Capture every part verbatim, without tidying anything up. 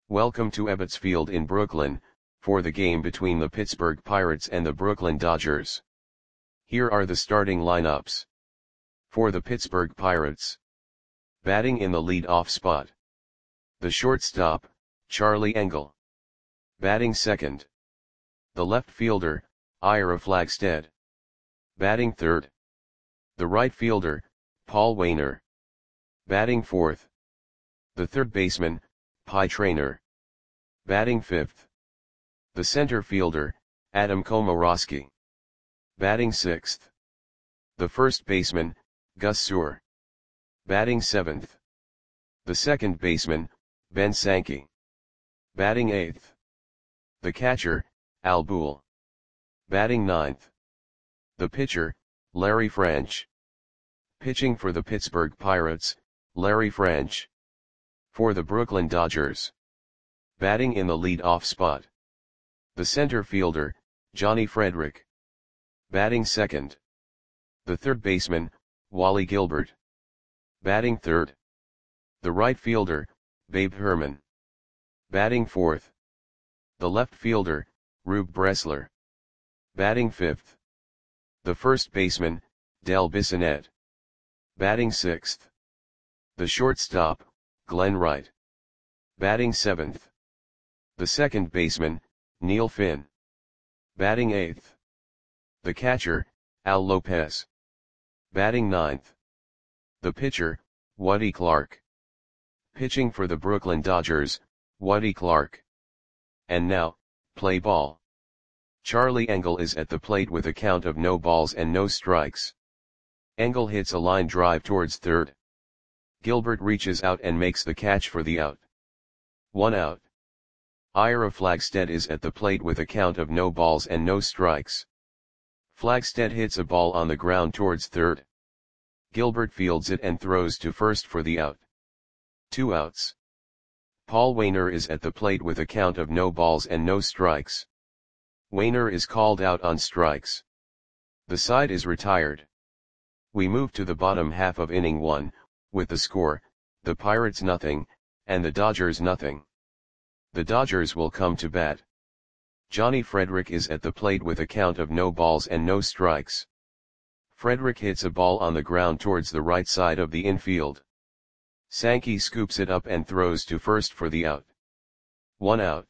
Welcome to Ebbets Field in Brooklyn, for the game between the Pittsburgh Pirates and the Brooklyn Dodgers. Here are the starting lineups. For the Pittsburgh Pirates. Batting in the lead-off spot. The shortstop, Charlie Engel. Batting second. The left fielder, Ira Flagstead. Batting third. The right fielder, Paul Waner. Batting fourth. The third baseman, Pie Traynor. Batting fifth. The center fielder, Adam Komoroski. Batting sixth. The first baseman, Gus Suhr. Batting seventh. The second baseman, Ben Sankey. Batting eighth. The catcher, Al Boole. Batting ninth. The pitcher, Larry French. Pitching for the Pittsburgh Pirates, Larry French. For the Brooklyn Dodgers. Batting in the lead-off spot. The center fielder, Johnny Frederick. Batting second. The third baseman, Wally Gilbert. Batting third. The right fielder, Babe Herman. Batting fourth. The left fielder, Rube Bressler. Batting fifth. The first baseman, Del Bissonette. Batting sixth. The shortstop, Glenn Wright. Batting seventh. The second baseman, Neil Finn. Batting eighth. The catcher, Al Lopez. Batting ninth. The pitcher, Woody Clark. Pitching for the Brooklyn Dodgers, Woody Clark. And now, play ball. Charlie Engel is at the plate with a count of no balls and no strikes. Engel hits a line drive towards third. Gilbert reaches out and makes the catch for the out. One out. Ira Flagstead is at the plate with a count of no balls and no strikes. Flagstead hits a ball on the ground towards third. Gilbert fields it and throws to first for the out. Two outs. Paul Waner is at the plate with a count of no balls and no strikes. Waner is called out on strikes. The side is retired. We move to the bottom half of inning one, with the score, the Pirates nothing, and the Dodgers nothing. The Dodgers will come to bat. Johnny Frederick is at the plate with a count of no balls and no strikes. Frederick hits a ball on the ground towards the right side of the infield. Sankey scoops it up and throws to first for the out. One out.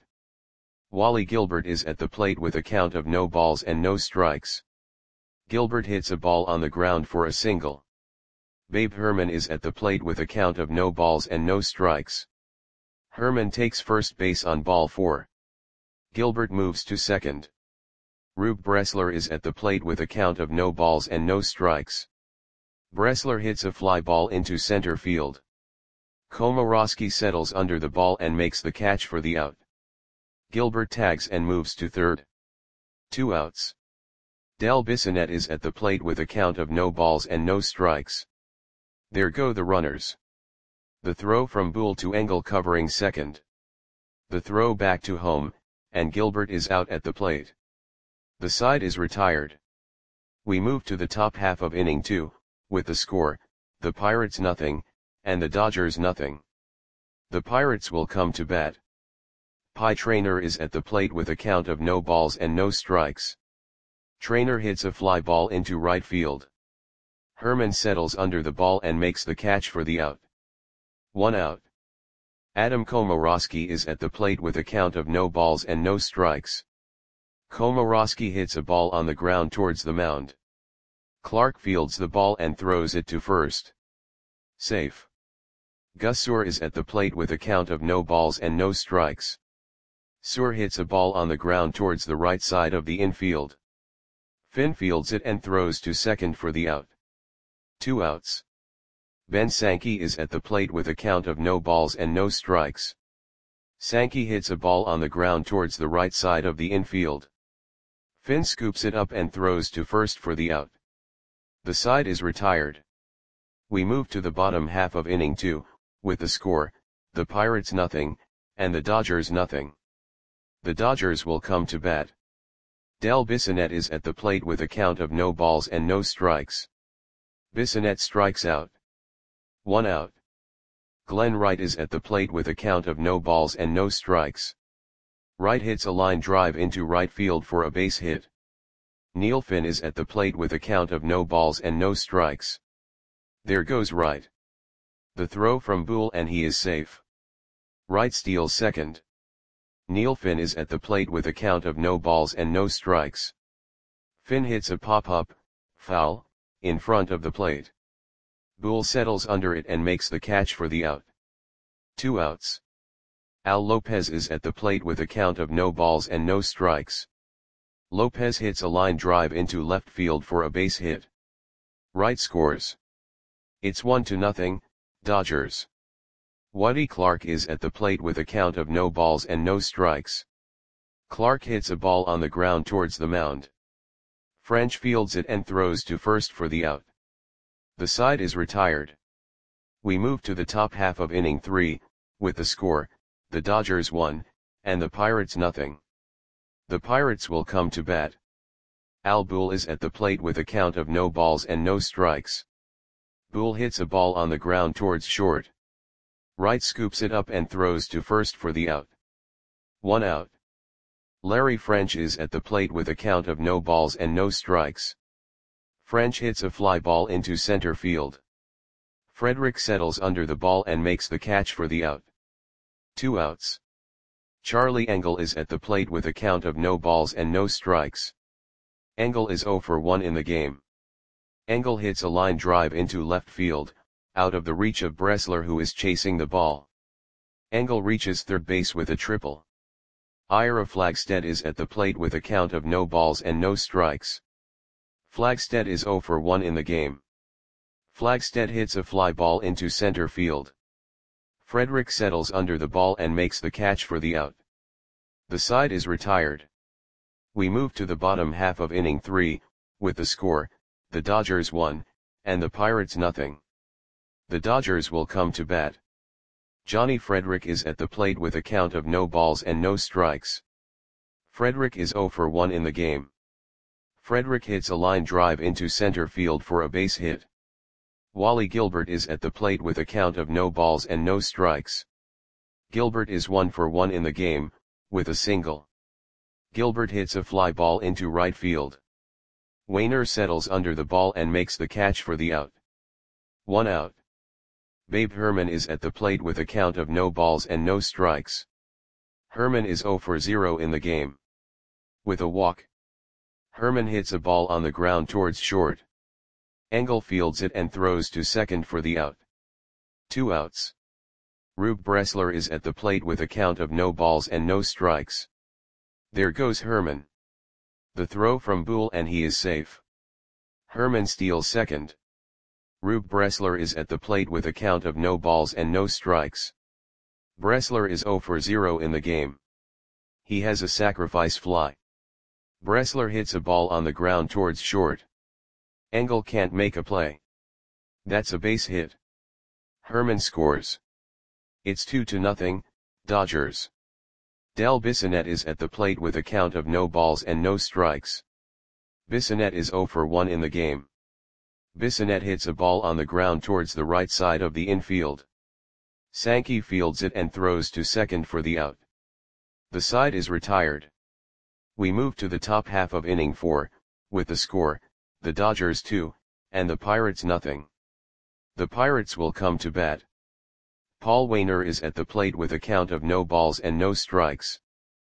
Wally Gilbert is at the plate with a count of no balls and no strikes. Gilbert hits a ball on the ground for a single. Babe Herman is at the plate with a count of no balls and no strikes. Herman takes first base on ball four. Gilbert moves to second. Rube Bressler is at the plate with a count of no balls and no strikes. Bressler hits a fly ball into center field. Komoroski settles under the ball and makes the catch for the out. Gilbert tags and moves to third. Two outs. Del Bissonette is at the plate with a count of no balls and no strikes. There go the runners. The throw from Boole to Engel covering second. The throw back to home, and Gilbert is out at the plate. The side is retired. We move to the top half of inning two, with the score, the Pirates nothing, and the Dodgers nothing. The Pirates will come to bat. Pie Traynor is at the plate with a count of no balls and no strikes. Traynor hits a fly ball into right field. Herman settles under the ball and makes the catch for the out. One out. Adam Komoroski is at the plate with a count of no balls and no strikes. Komoroski hits a ball on the ground towards the mound. Clark fields the ball and throws it to first. Safe. Gus Suhr is at the plate with a count of no balls and no strikes. Suhr hits a ball on the ground towards the right side of the infield. Finn fields it and throws to second for the out. Two outs. Ben Sankey is at the plate with a count of no balls and no strikes. Sankey hits a ball on the ground towards the right side of the infield. Finn scoops it up and throws to first for the out. The side is retired. We move to the bottom half of inning two, with the score, the Pirates nothing, and the Dodgers nothing. The Dodgers will come to bat. Del Bissonette is at the plate with a count of no balls and no strikes. Bissonette strikes out. One out. Glenn Wright is at the plate with a count of no balls and no strikes. Wright hits a line drive into right field for a base hit. Neil Finn is at the plate with a count of no balls and no strikes. There goes Wright. The throw from Boole and he is safe. Wright steals second. Neil Finn is at the plate with a count of no balls and no strikes. Finn hits a pop-up, foul, in front of the plate. Boole settles under it and makes the catch for the out. Two outs. Al Lopez is at the plate with a count of no balls and no strikes. Lopez hits a line drive into left field for a base hit. Wright scores. It's one to nothing, Dodgers. Woody Clark is at the plate with a count of no balls and no strikes. Clark hits a ball on the ground towards the mound. French fields it and throws to first for the out. The side is retired. We move to the top half of inning three, with the score, the Dodgers one, and the Pirates nothing. The Pirates will come to bat. Al Boole is at the plate with a count of no balls and no strikes. Boole hits a ball on the ground towards short. Wright scoops it up and throws to first for the out. One out. Larry French is at the plate with a count of no balls and no strikes. French hits a fly ball into center field. Frederick settles under the ball and makes the catch for the out. Two outs. Charlie Engle is at the plate with a count of no balls and no strikes. Engle is oh for one in the game. Engle hits a line drive into left field, out of the reach of Bressler who is chasing the ball. Engle reaches third base with a triple. Ira Flagstead is at the plate with a count of no balls and no strikes. Flagstead is oh for one in the game. Flagstead hits a fly ball into center field. Frederick settles under the ball and makes the catch for the out. The side is retired. We move to the bottom half of inning three, with the score, the Dodgers one, and the Pirates nothing. The Dodgers will come to bat. Johnny Frederick is at the plate with a count of no balls and no strikes. Frederick is oh for one in the game. Frederick hits a line drive into center field for a base hit. Wally Gilbert is at the plate with a count of no balls and no strikes. Gilbert is one for one in the game, with a single. Gilbert hits a fly ball into right field. Wainer settles under the ball and makes the catch for the out. One out. Babe Herman is at the plate with a count of no balls and no strikes. Herman is oh for zero in the game. With a walk. Herman hits a ball on the ground towards short. Engle fields it and throws to second for the out. Two outs. Rube Bressler is at the plate with a count of no balls and no strikes. There goes Herman. The throw from Boole and he is safe. Herman steals second. Rube Bressler is at the plate with a count of no balls and no strikes. Bressler is oh for zero in the game. He has a sacrifice fly. Bressler hits a ball on the ground towards short. Engle can't make a play. That's a base hit. Herman scores. It's two to nothing, Dodgers. Del Bissonette is at the plate with a count of no balls and no strikes. Bissonette is oh for one in the game. Bissonette hits a ball on the ground towards the right side of the infield. Sankey fields it and throws to second for the out. The side is retired. We move to the top half of inning four, with the score, the Dodgers two, and the Pirates nothing. The Pirates will come to bat. Paul Wainer is at the plate with a count of no balls and no strikes.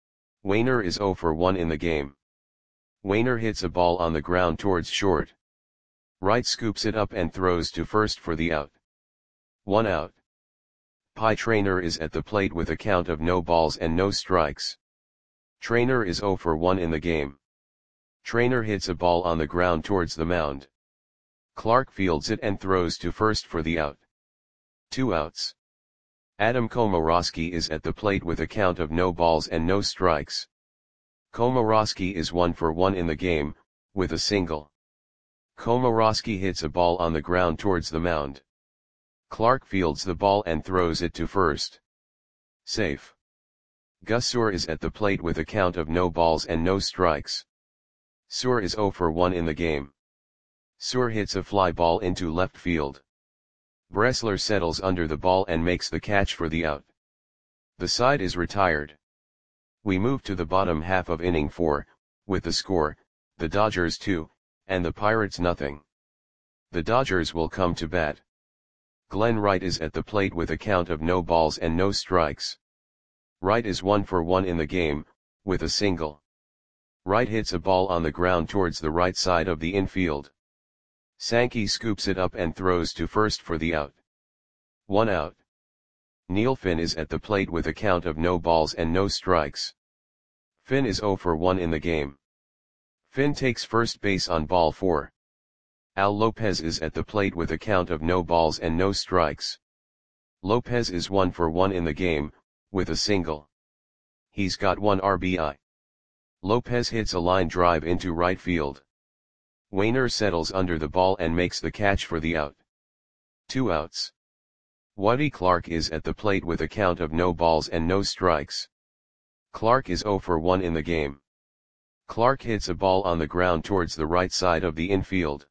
Wainer is oh for one in the game. Wainer hits a ball on the ground towards short. Wright scoops it up and throws to first for the out. One out. Pie Traynor is at the plate with a count of no balls and no strikes. Traynor is oh for one in the game. Traynor hits a ball on the ground towards the mound. Clark fields it and throws to first for the out. Two outs. Adam Komorowski is at the plate with a count of no balls and no strikes. Komorowski is one for one in the game, with a single. Komorowski hits a ball on the ground towards the mound. Clark fields the ball and throws it to first. Safe. Gus Suhr is at the plate with a count of no balls and no strikes. Suhr is oh for one in the game. Suhr hits a fly ball into left field. Bressler settles under the ball and makes the catch for the out. The side is retired. We move to the bottom half of inning four, with the score, the Dodgers two, and the Pirates nothing. The Dodgers will come to bat. Glenn Wright is at the plate with a count of no balls and no strikes. Wright is one for one in the game, with a single. Wright hits a ball on the ground towards the right side of the infield. Sankey scoops it up and throws to first for the out. One out. Neil Finn is at the plate with a count of no balls and no strikes. Finn is zero for one in the game. Finn takes first base on ball four. Al Lopez is at the plate with a count of no balls and no strikes. Lopez is one for one in the game, with a single. He's got one R B I. Lopez hits a line drive into right field. Wainer settles under the ball and makes the catch for the out. Two outs. Waddy Clark is at the plate with a count of no balls and no strikes. Clark is zero for one in the game. Clark hits a ball on the ground towards the right side of the infield.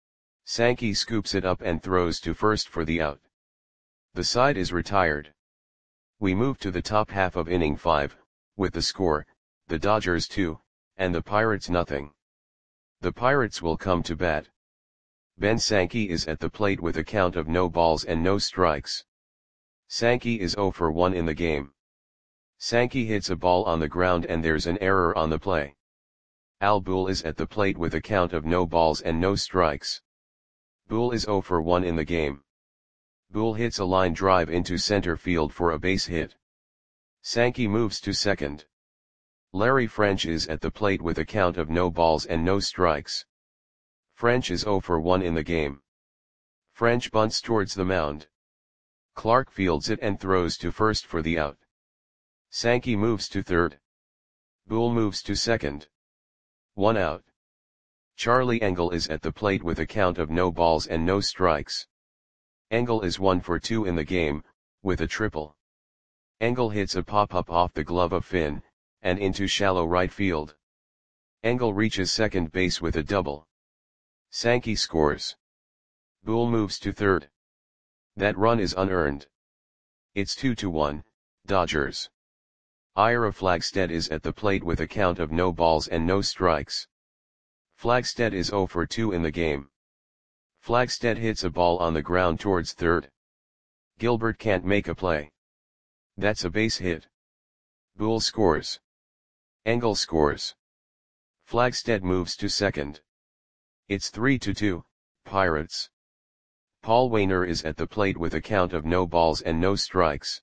Sankey scoops it up and throws to first for the out. The side is retired. We move to the top half of inning five, with the score, the Dodgers two, and the Pirates nothing. The Pirates will come to bat. Ben Sankey is at the plate with a count of no balls and no strikes. Sankey is zero for one in the game. Sankey hits a ball on the ground and there's an error on the play. Al Boole is at the plate with a count of no balls and no strikes. Boole is zero for one in the game. Boole hits a line drive into center field for a base hit. Sankey moves to second. Larry French is at the plate with a count of no balls and no strikes. French is zero for one in the game. French bunts towards the mound. Clark fields it and throws to first for the out. Sankey moves to third. Boole moves to second. One out. Charlie Engel is at the plate with a count of no balls and no strikes. Engel is one for two in the game, with a triple. Engel hits a pop-up off the glove of Finn, and into shallow right field. Engel reaches second base with a double. Sankey scores. Boole moves to third. That run is unearned. It's two to one, Dodgers. Ira Flagstead is at the plate with a count of no balls and no strikes. Flagstead is zero for two in the game. Flagstead hits a ball on the ground towards third. Gilbert can't make a play. That's a base hit. Boole scores. Engel scores. Flagstead moves to second. It's three to two, Pirates. Paul Wainer is at the plate with a count of no balls and no strikes.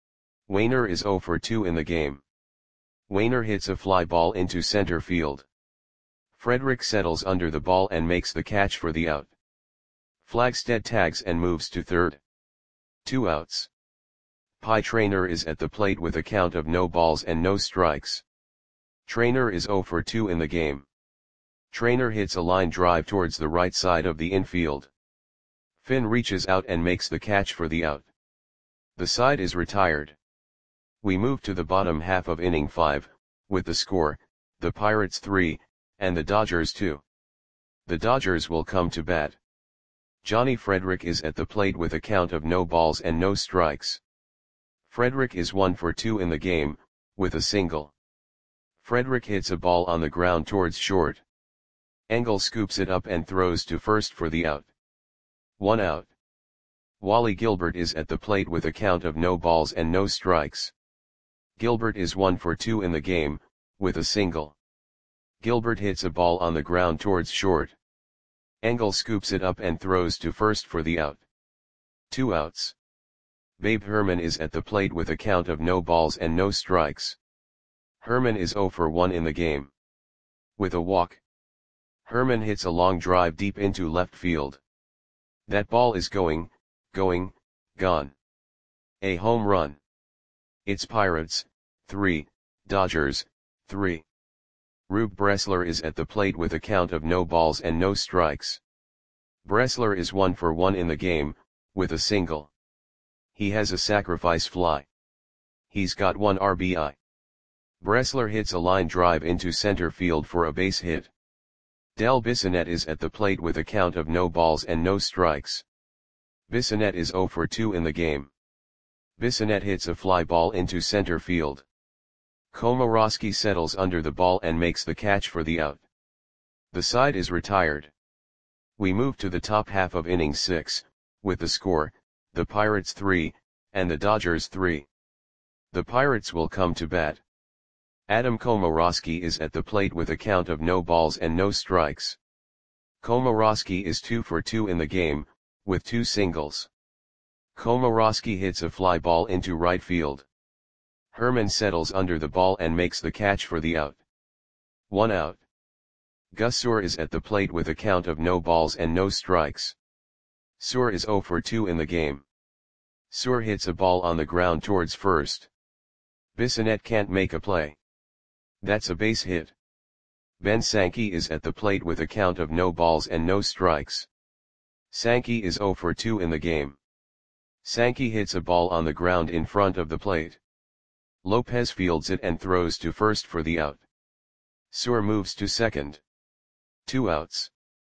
Wainer is zero for two in the game. Wainer hits a fly ball into center field. Frederick settles under the ball and makes the catch for the out. Flagstead tags and moves to third. Two outs. Pie Traynor is at the plate with a count of no balls and no strikes. Traynor is zero for two in the game. Traynor hits a line drive towards the right side of the infield. Finn reaches out and makes the catch for the out. The side is retired. We move to the bottom half of inning five, with the score, the Pirates three, and the Dodgers two. The Dodgers will come to bat. Johnny Frederick is at the plate with a count of no balls and no strikes. Frederick is one for two in the game, with a single. Frederick hits a ball on the ground towards short. Engel scoops it up and throws to first for the out. One out. Wally Gilbert is at the plate with a count of no balls and no strikes. Gilbert is one for two in the game, with a single. Gilbert hits a ball on the ground towards short. Engel scoops it up and throws to first for the out. Two outs. Babe Herman is at the plate with a count of no balls and no strikes. Herman is zero for one in the game. With a walk. Herman hits a long drive deep into left field. That ball is going, going, gone. A home run. It's Pirates, three, Dodgers, three. Rube Bressler is at the plate with a count of no balls and no strikes. Bressler is one for one in the game, with a single. He has a sacrifice fly. He's got one R B I. Bressler hits a line drive into center field for a base hit. Del Bissonette is at the plate with a count of no balls and no strikes. Bissonnette is zero for two in the game. Bissonnette hits a fly ball into center field. Komorowski settles under the ball and makes the catch for the out. The side is retired. We move to the top half of inning six, with the score, the Pirates three, and the Dodgers three. The Pirates will come to bat. Adam Komorowski is at the plate with a count of no balls and no strikes. Komorowski is two for two in the game, with two singles. Komorowski hits a fly ball into right field. Herman settles under the ball and makes the catch for the out. One out. Gus Suhr is at the plate with a count of no balls and no strikes. Suhr is zero for two in the game. Suhr hits a ball on the ground towards first. Bissonnette can't make a play. That's a base hit. Ben Sankey is at the plate with a count of no balls and no strikes. Sankey is zero for two in the game. Sankey hits a ball on the ground in front of the plate. Lopez fields it and throws to first for the out. Suhr moves to second. Two outs.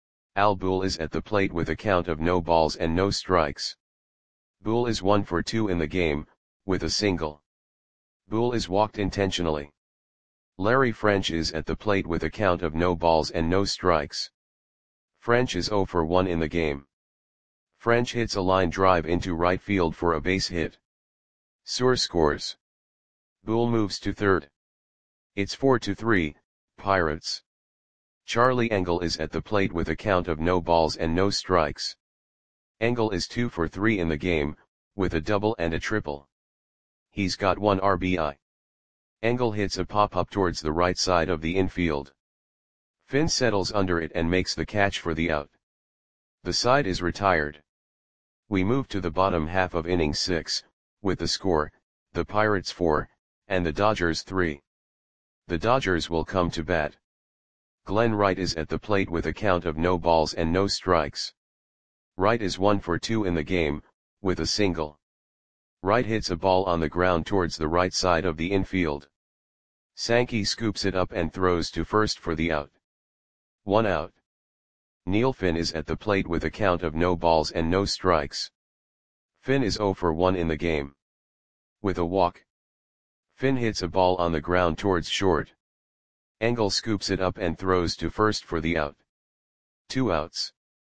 Al Boole is at the plate with a count of no balls and no strikes. Boole is one for two in the game, with a single. Boole is walked intentionally. Larry French is at the plate with a count of no balls and no strikes. French is zero for one in the game. French hits a line drive into right field for a base hit. Suhr scores. Boole moves to third. It's four to three, Pirates. Charlie Engle is at the plate with a count of no balls and no strikes. Engle is two for three in the game, with a double and a triple. He's got one R B I. Engle hits a pop-up towards the right side of the infield. Finn settles under it and makes the catch for the out. The side is retired. We move to the bottom half of inning six, with the score, the Pirates four, and the Dodgers three. The Dodgers will come to bat. Glenn Wright is at the plate with a count of no balls and no strikes. Wright is one for two in the game, with a single. Wright hits a ball on the ground towards the right side of the infield. Sankey scoops it up and throws to first for the out. One out. Neil Finn is at the plate with a count of no balls and no strikes. Finn is zero for one in the game. With a walk. Finn hits a ball on the ground towards short. Engle scoops it up and throws to first for the out. Two outs.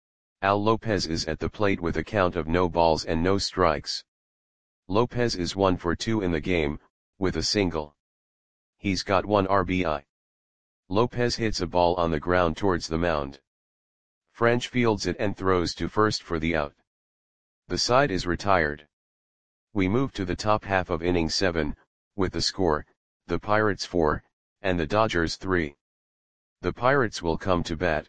Al Lopez is at the plate with a count of no balls and no strikes. Lopez is one for two in the game, with a single. He's got one R B I. Lopez hits a ball on the ground towards the mound. French fields it and throws to first for the out. The side is retired. We move to the top half of inning seven, with the score, the Pirates four, and the Dodgers three. The Pirates will come to bat.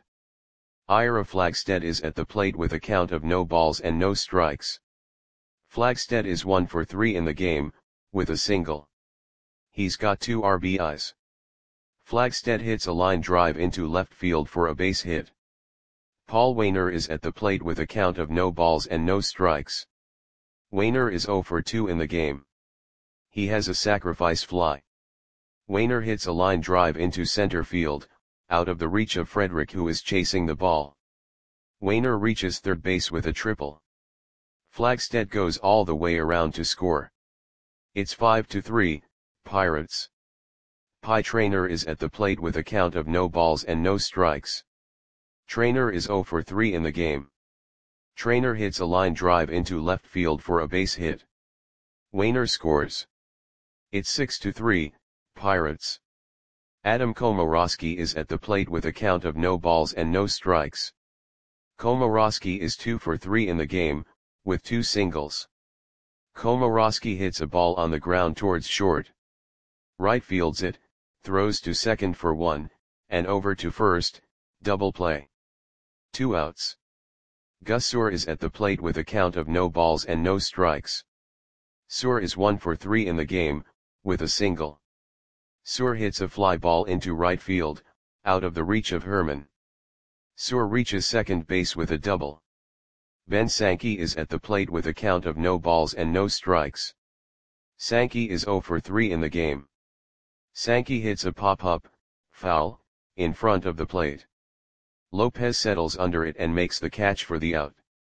Ira Flagstead is at the plate with a count of no balls and no strikes. Flagstead is one for three in the game, with a single. He's got two R B Is. Flagstead hits a line drive into left field for a base hit. Paul Waner is at the plate with a count of no balls and no strikes. Waner is zero for two in the game. He has a sacrifice fly. Waner hits a line drive into center field, out of the reach of Frederick, who is chasing the ball. Waner reaches third base with a triple. Flagstead goes all the way around to score. It's five to three, Pirates. Pie Traynor is at the plate with a count of no balls and no strikes. Traynor is zero for three in the game. Traynor hits a line drive into left field for a base hit. Waner scores. It's six to three, Pirates. Adam Komorowski is at the plate with a count of no balls and no strikes. Komorowski is two for three in the game, with two singles. Komorowski hits a ball on the ground towards short. Right fields it, throws to second for one, and over to first, double play. Two outs. Gus Suhr is at the plate with a count of no balls and no strikes. Suhr is one for three in the game, with a single. Suhr hits a fly ball into right field, out of the reach of Herman. Suhr reaches second base with a double. Ben Sankey is at the plate with a count of no balls and no strikes. Sankey is zero for three in the game. Sankey hits a pop-up, foul, in front of the plate. Lopez settles under it and makes the catch for the out.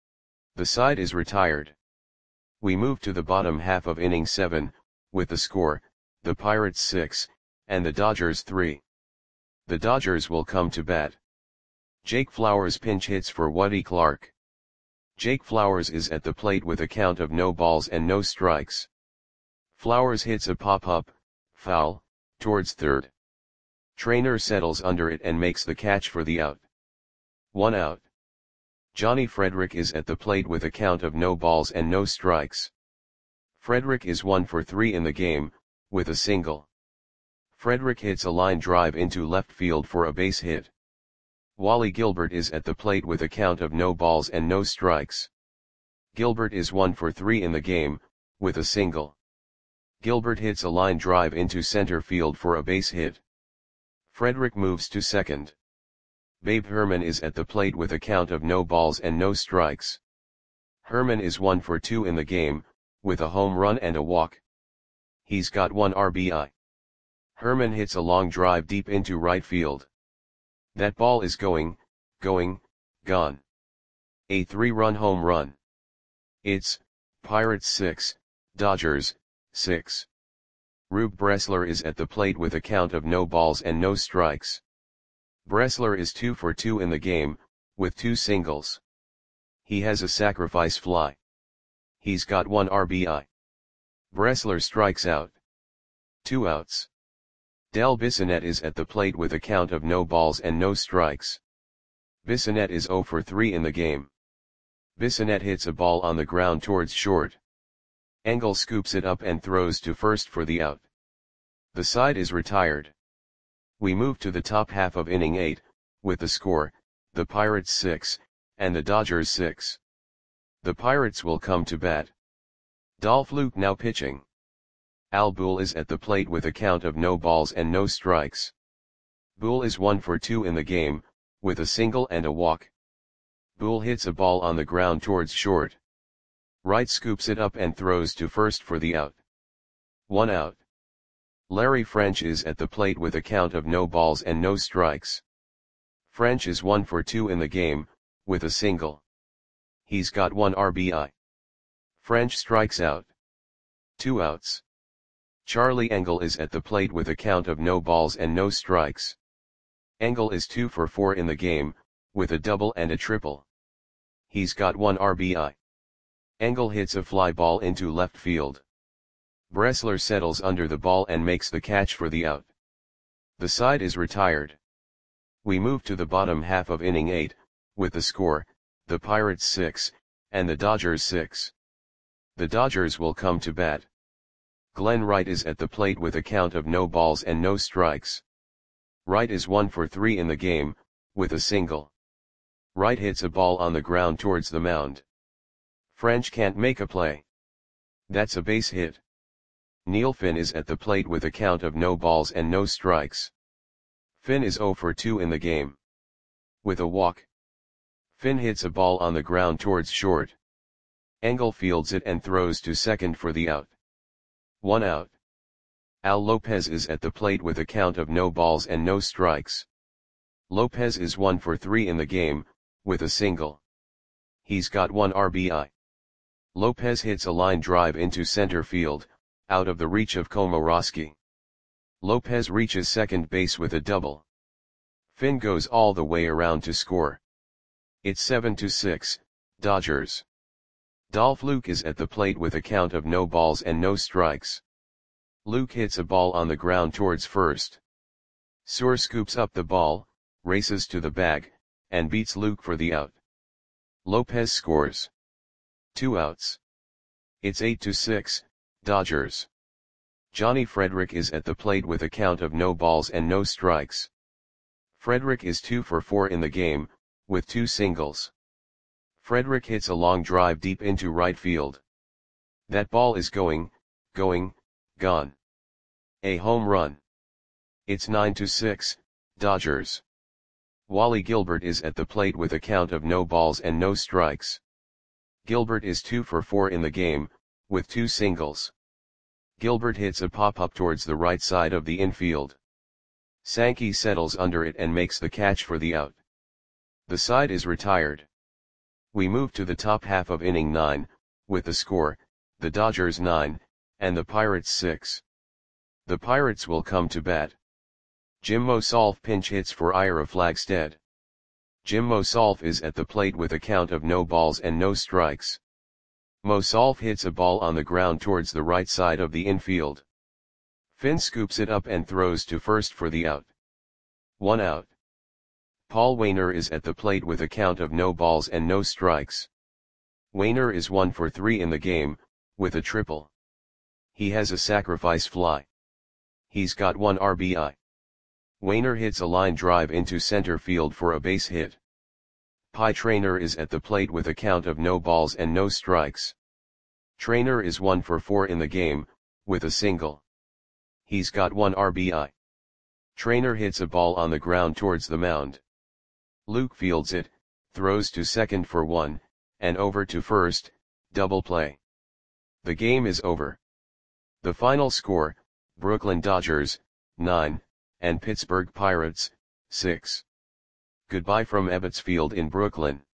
The side is retired. We move to the bottom half of inning seven, with the score, the Pirates six, and the Dodgers three. The Dodgers will come to bat. Jake Flowers pinch hits for Woody Clark. Jake Flowers is at the plate with a count of no balls and no strikes. Flowers hits a pop-up, foul, towards third. Trainer settles under it and makes the catch for the out. One out. Johnny Frederick is at the plate with a count of no balls and no strikes. Frederick is one for three in the game, with a single. Frederick hits a line drive into left field for a base hit. Wally Gilbert is at the plate with a count of no balls and no strikes. Gilbert is one for three in the game, with a single. Gilbert hits a line drive into center field for a base hit. Frederick moves to second. Babe Herman is at the plate with a count of no balls and no strikes. Herman is one for two in the game, with a home run and a walk. He's got one R B I. Herman hits a long drive deep into right field. That ball is going, going, gone. A three-run home run. It's Pirates six, Dodgers six. Rube Bressler is at the plate with a count of no balls and no strikes. Bressler is two for two in the game, with two singles. He has a sacrifice fly. He's got one R B I. Bressler strikes out. Two outs. Del Bissonette is at the plate with a count of no balls and no strikes. Bissonette is zero for three in the game. Bissonette hits a ball on the ground towards short. Engel scoops it up and throws to first for the out. The side is retired. We move to the top half of inning eight, with the score, the Pirates six, and the Dodgers six. The Pirates will come to bat. Dolph Luke now pitching. Al Boole is at the plate with a count of no balls and no strikes. Boole is one for two in the game, with a single and a walk. Boole hits a ball on the ground towards short. Wright scoops it up and throws to first for the out. One out. Larry French is at the plate with a count of no balls and no strikes. French is one for two in the game, with a single. He's got one R B I. French strikes out. Two outs. Charlie Engel is at the plate with a count of no balls and no strikes. Engel is two for four in the game, with a double and a triple. He's got one R B I. Engel hits a fly ball into left field. Bressler settles under the ball and makes the catch for the out. The side is retired. We move to the bottom half of inning eight, with the score, the Pirates six, and the Dodgers six. The Dodgers will come to bat. Glenn Wright is at the plate with a count of no balls and no strikes. Wright is one for three in the game, with a single. Wright hits a ball on the ground towards the mound. French can't make a play. That's a base hit. Neil Finn is at the plate with a count of no balls and no strikes. Finn is zero for two in the game. With a walk. Finn hits a ball on the ground towards short. Engel fields it and throws to second for the out. One out. Al Lopez is at the plate with a count of no balls and no strikes. Lopez is one for three in the game, with a single. He's got one R B I. Lopez hits a line drive into center field, out of the reach of Komorowski. Lopez reaches second base with a double. Finn goes all the way around to score. It's seven to six, Dodgers. Dolph Luke is at the plate with a count of no balls and no strikes. Luke hits a ball on the ground towards first. Suhr scoops up the ball, races to the bag, and beats Luke for the out. Lopez scores. Two outs. It's eight to six, Dodgers. Johnny Frederick is at the plate with a count of no balls and no strikes. Frederick is two for four in the game, with two singles. Frederick hits a long drive deep into right field. That ball is going, going, gone. A home run. It's nine to six, Dodgers. Wally Gilbert is at the plate with a count of no balls and no strikes. Gilbert is two for four in the game, with two singles. Gilbert hits a pop-up towards the right side of the infield. Sankey settles under it and makes the catch for the out. The side is retired. We move to the top half of inning nine, with the score, the Dodgers nine, and the Pirates six. The Pirates will come to bat. Jim Mosolf pinch hits for Ira Flagstead. Jim Mosolf is at the plate with a count of no balls and no strikes. Mosolf hits a ball on the ground towards the right side of the infield. Finn scoops it up and throws to first for the out. One out. Paul Waner is at the plate with a count of no balls and no strikes. Waner is one for three in the game, with a triple. He has a sacrifice fly. He's got one R B I. Waner hits a line drive into center field for a base hit. Pie Traynor is at the plate with a count of no balls and no strikes. Traynor is one for four in the game, with a single. He's got one R B I. Traynor hits a ball on the ground towards the mound. Luke fields it, throws to second for one, and over to first, double play. The game is over. The final score, Brooklyn Dodgers, nine, and Pittsburgh Pirates, six. Goodbye from Ebbets Field in Brooklyn.